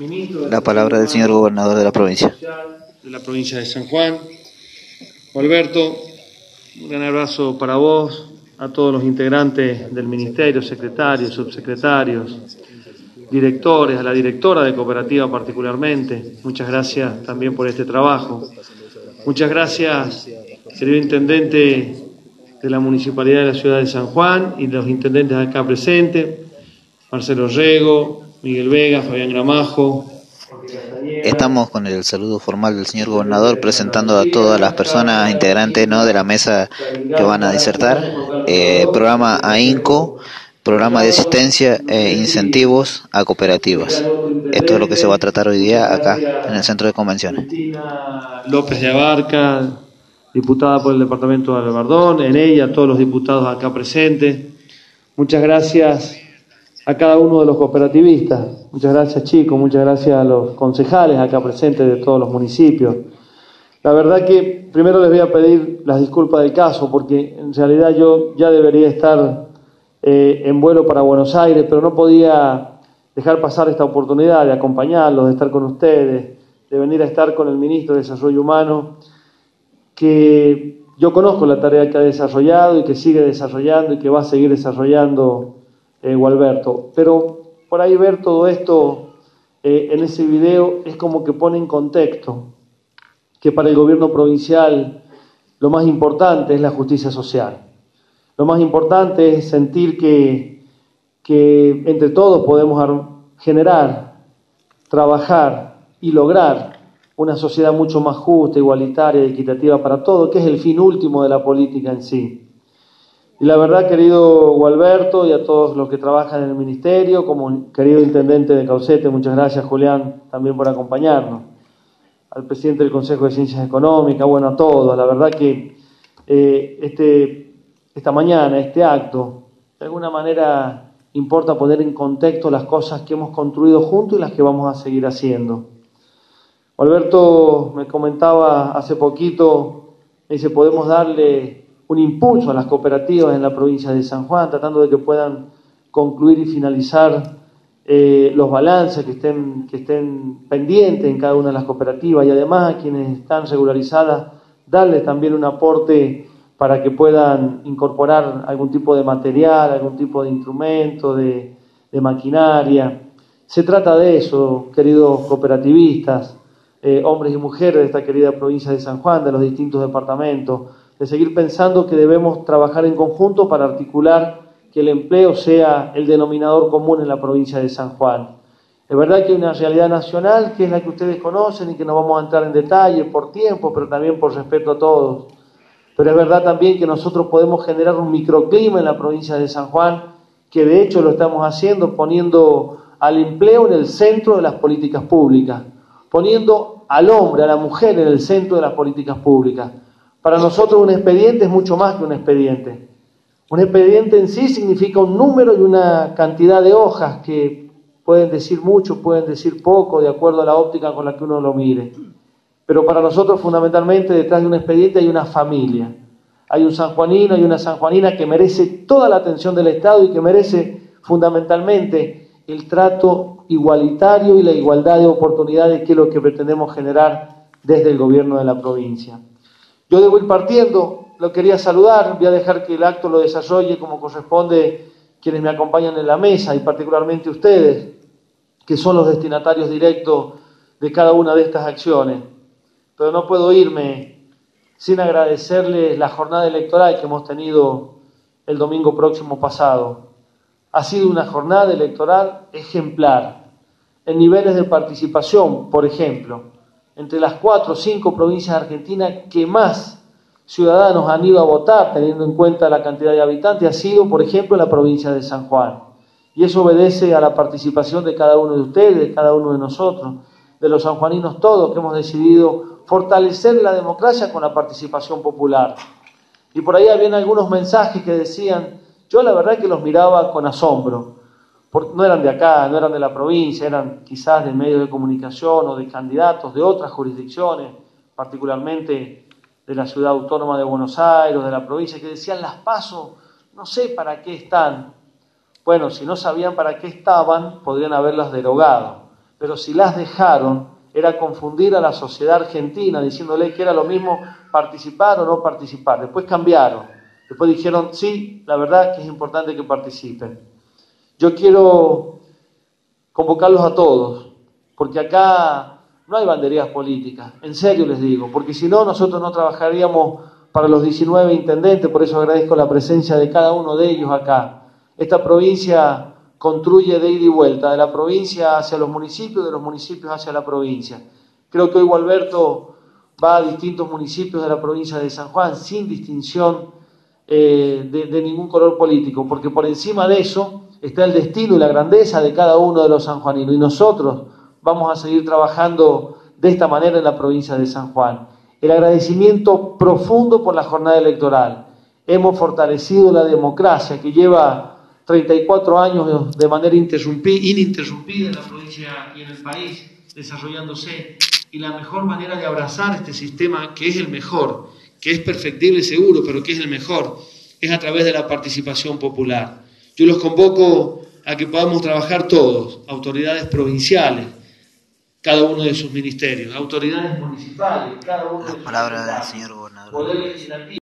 La palabra del señor gobernador de la provincia. De la provincia de San Juan. Alberto, un gran abrazo para vos, a todos los integrantes del ministerio, secretarios, subsecretarios, directores, a la directora de cooperativa particularmente. Muchas gracias también por este trabajo. Muchas gracias, querido intendente de la Municipalidad de la Ciudad de San Juan y los intendentes acá presentes, Marcelo Rego, Miguel Vega, Fabián Gramajo. Estamos con el saludo formal del señor gobernador presentando a todas las personas integrantes de la mesa que van a disertar. Programa AINCO, programa de asistencia e incentivos a cooperativas. Esto es lo que se va a tratar hoy día acá en el centro de convenciones. López de Abarca, diputada por el departamento de Albardón, en ella todos los diputados acá presentes. Muchas gracias a cada uno de los cooperativistas. Muchas gracias, chicos, muchas gracias a los concejales acá presentes de todos los municipios. La verdad que primero les voy a pedir las disculpas del caso, porque en realidad yo ya debería estar en vuelo para Buenos Aires, pero no podía dejar pasar esta oportunidad de acompañarlos, de estar con ustedes, de venir a estar con el ministro de Desarrollo Humano, que yo conozco la tarea que ha desarrollado y que sigue desarrollando y que va a seguir desarrollando Gualberto. Pero por ahí ver todo esto en ese video es como que pone en contexto que para el gobierno provincial lo más importante es la justicia social. Lo más importante es sentir que entre todos podemos generar, trabajar y lograr una sociedad mucho más justa, igualitaria y equitativa para todos, que es el fin último de la política en sí. Y la verdad, querido Gualberto, y a todos los que trabajan en el ministerio, como querido intendente de Caucete, muchas gracias, Julián, también por acompañarnos. Al presidente del Consejo de Ciencias Económicas, bueno, a todos. La verdad que esta mañana, este acto, de alguna manera importa poner en contexto las cosas que hemos construido juntos y las que vamos a seguir haciendo. Alberto me comentaba hace poquito, me dice, podemos darle un impulso a las cooperativas en la provincia de San Juan, tratando de que puedan concluir y finalizar los balances que estén pendientes en cada una de las cooperativas, y además a quienes están regularizadas, darles también un aporte para que puedan incorporar algún tipo de material, algún tipo de instrumento, de maquinaria. Se trata de eso, queridos cooperativistas, hombres y mujeres de esta querida provincia de San Juan, de los distintos departamentos, de seguir pensando que debemos trabajar en conjunto para articular que el empleo sea el denominador común en la provincia de San Juan. Es verdad que hay una realidad nacional que es la que ustedes conocen y que no vamos a entrar en detalle por tiempo, pero también por respeto a todos. Pero es verdad también que nosotros podemos generar un microclima en la provincia de San Juan, que de hecho lo estamos haciendo poniendo al empleo en el centro de las políticas públicas, poniendo al hombre, a la mujer en el centro de las políticas públicas. Para nosotros un expediente es mucho más que un expediente. Un expediente en sí significa un número y una cantidad de hojas que pueden decir mucho, pueden decir poco, de acuerdo a la óptica con la que uno lo mire. Pero para nosotros fundamentalmente detrás de un expediente hay una familia. Hay un sanjuanino y una sanjuanina que merece toda la atención del Estado y que merece fundamentalmente el trato igualitario y la igualdad de oportunidades, que es lo que pretendemos generar desde el gobierno de la provincia. Yo debo ir partiendo, lo quería saludar, voy a dejar que el acto lo desarrolle como corresponde quienes me acompañan en la mesa y particularmente ustedes, que son los destinatarios directos de cada una de estas acciones. Pero no puedo irme sin agradecerles la jornada electoral que hemos tenido el domingo próximo pasado. Ha sido una jornada electoral ejemplar en niveles de participación, por ejemplo, entre las 4 o 5 provincias argentinas que más ciudadanos han ido a votar, teniendo en cuenta la cantidad de habitantes, ha sido, por ejemplo, la provincia de San Juan. Y eso obedece a la participación de cada uno de ustedes, de cada uno de nosotros, de los sanjuaninos todos, que hemos decidido fortalecer la democracia con la participación popular. Y por ahí habían algunos mensajes que decían, yo la verdad que los miraba con asombro, porque no eran de acá, no eran de la provincia, eran quizás de medios de comunicación o de candidatos de otras jurisdicciones, particularmente de la ciudad autónoma de Buenos Aires, de la provincia, que decían, las PASO, no sé para qué están. Bueno, si no sabían para qué estaban, podrían haberlas derogado. pero si las dejaron, era confundir a la sociedad argentina, diciéndole que era lo mismo participar o no participar. Después cambiaron, después dijeron, sí, la verdad que es importante que participen. Yo quiero convocarlos a todos, porque acá no hay banderías políticas, en serio les digo, porque si no, nosotros no trabajaríamos para los 19 intendentes, por eso agradezco la presencia de cada uno de ellos acá. Esta provincia construye de ida y vuelta, de la provincia hacia los municipios, de los municipios hacia la provincia. Creo que hoy Gualberto va a distintos municipios de la provincia de San Juan sin distinción de ningún color político, porque por encima de eso está el destino y la grandeza de cada uno de los sanjuaninos, y nosotros vamos a seguir trabajando de esta manera en la provincia de San Juan. El agradecimiento profundo por la jornada electoral. Hemos fortalecido la democracia que lleva 34 años de manera ininterrumpida en la provincia y en el país, desarrollándose, y la mejor manera de abrazar este sistema, que es el mejor, que es perfectible seguro, pero que es el mejor, es a través de la participación popular. Yo los convoco a que podamos trabajar todos, autoridades provinciales, cada uno de sus ministerios, autoridades municipales, cada uno de sus palabra del señor gobernador. Poder legislativo.